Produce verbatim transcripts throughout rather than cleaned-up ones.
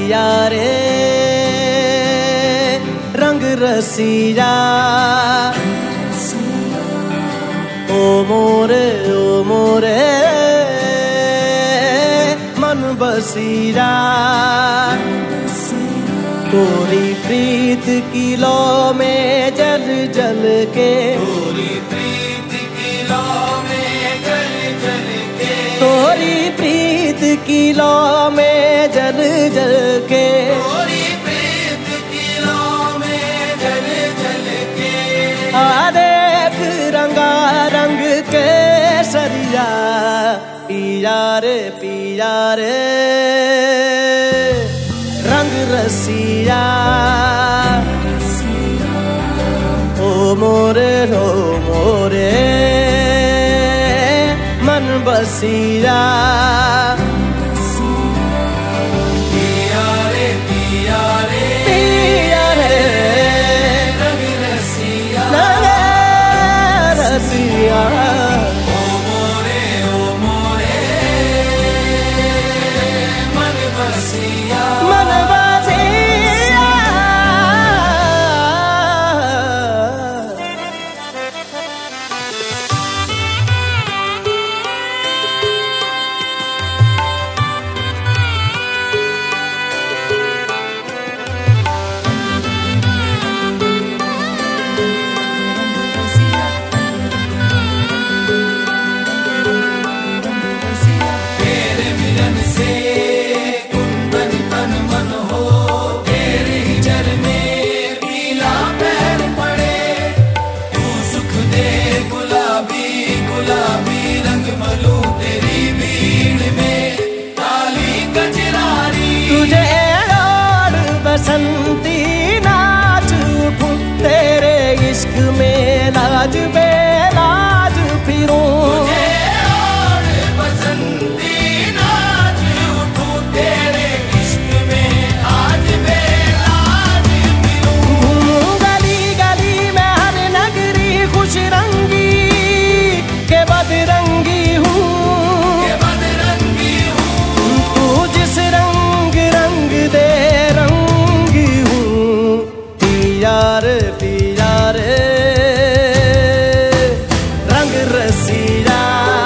पिया रे रंग रसिया ओ मोरे ओ मोरे मन बसिया तोरी प्रीत की लौ में जल जल के तोरी प्रीत की लौ में जल जल के तोरी प्रीत की लौ में जल जल के तोरी प्रीत की लौ में जल जल के आ देख रंगा रंग के सरिया पिया रे पिया रे रंग रसिया ओ मोरे रो मोरे मन बसिया पिया रे पिया रे पिया रे रंग रसिया रंग रसिया ओ मोरे ओ मोरे मन बसिया मन बसिया तेरे मिलन से कुंदन तन मन हो तेरे ही चरने पीला पैर पड़े तू सुख दे गुलाबी गुलाबी रंग मलू तेरी भीड़ में काली कजरारी तुझे और बसंती नाच उठूं तेरे इश्क में लाज बेलाज फिरूं तुझे और बसंती नाच उठूं तेरे इश्क में आज बेलाज फिरूं घूमूं गली गली में हर नगरी खुश रंगी के बदरंगी हूँ के बदरंगी हूँ तू जिस रंग रंग दे रंगी हूँ पिया रे पिया रे रंग रसिया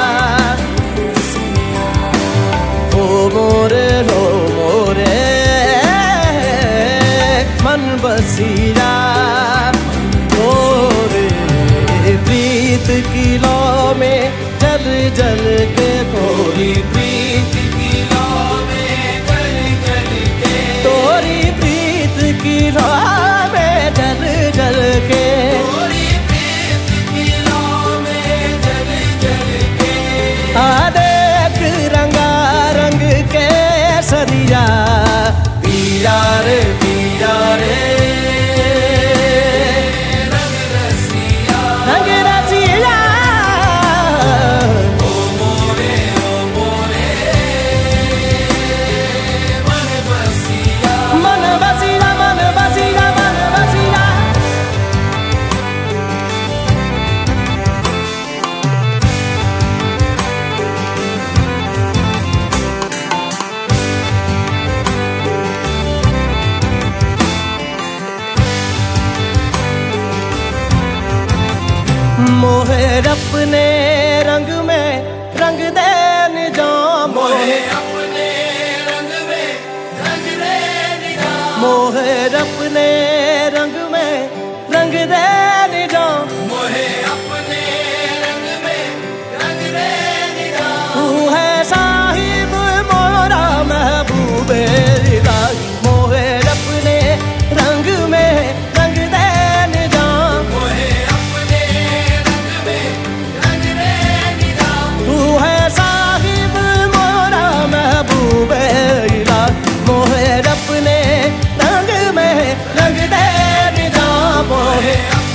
ओ मोरे रो मोरे मन बसिया मोरे प्रीत की लौ में जल जल के तोरी प्रीत की लौ में जल जल के तोरी प्रीत की लौ में जल जल के तोरी प्रीत की लौ में जल जल के आ देख रंगा रंग के सरिया पिया रे पिया रे रंग रसिया रंग रसिया ओ मोरे ओ मोरे मन बसिया मन बसिया मन बसिया मन बसिया मोहे अपने रंग में रंग दे निजाम मोहे अपने रंग में रंग दे निगाह मोहे अपने रंग में रंग दे निजाम मोहे अपने रंग में रंग दे निगाह तू है साहिब मोरा महबूबे इलाही मोहे अपने रंग में रंग दे निजाम मोहे अपने रंग में रंग दे निगाह तू है साहिब मोरा महबूबे इलाही मोहे अपने रंग में रंग दे निजाम मोहे मोहे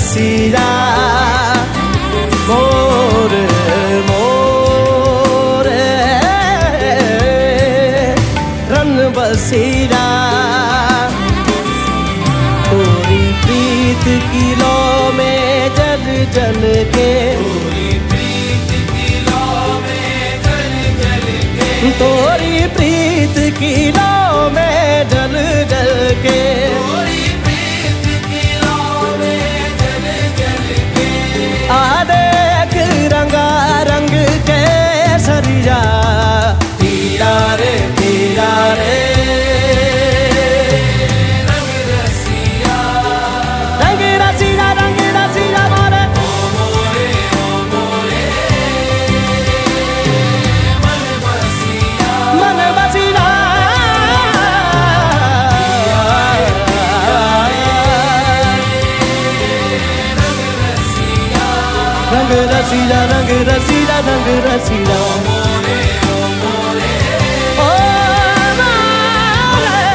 रसिया मोर मोर रन बसिया पूरी प्रीत की लौ में जल जल के तोरी प्रीत की लौ में जल जल के आ देख रंगा रंग के सरिया पीरा रे पीरा रे रंग रसिया रंग रसिया रंग रसिया मोरे ओ मोरे ओ मोरे मन बसिया मन बसिया रंग रसीला रंग रसीला रंग रसीला मोरे ओ मोरे ओ मोरे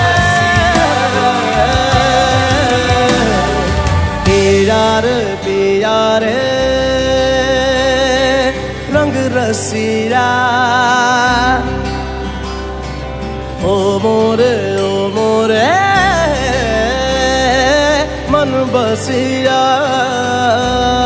प्यार प्यार रंग रसीला ओ मोरे ओ मोरे मन बसिया।